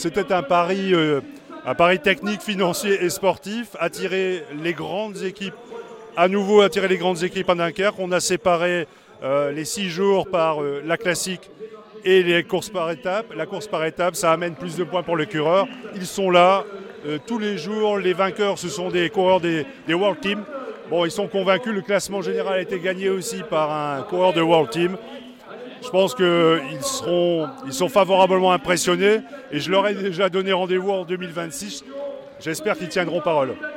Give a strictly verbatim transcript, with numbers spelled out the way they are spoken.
c'était un pari, euh, un pari technique, financier et sportif, attirer les grandes équipes, à nouveau attirer les grandes équipes à Dunkerque. On a séparé euh, les six jours par euh, la classique et les courses par étapes. La course par étapes, ça amène plus de points pour les coureurs. Ils sont là euh, tous les jours. Les vainqueurs, ce sont des coureurs des, des World Team. Bon, ils sont convaincus. Le classement général a été gagné aussi par un coureur de World Team. Je pense qu'ils seront, ils sont favorablement impressionnés et je leur ai déjà donné rendez-vous en deux mille vingt-six. J'espère qu'ils tiendront parole.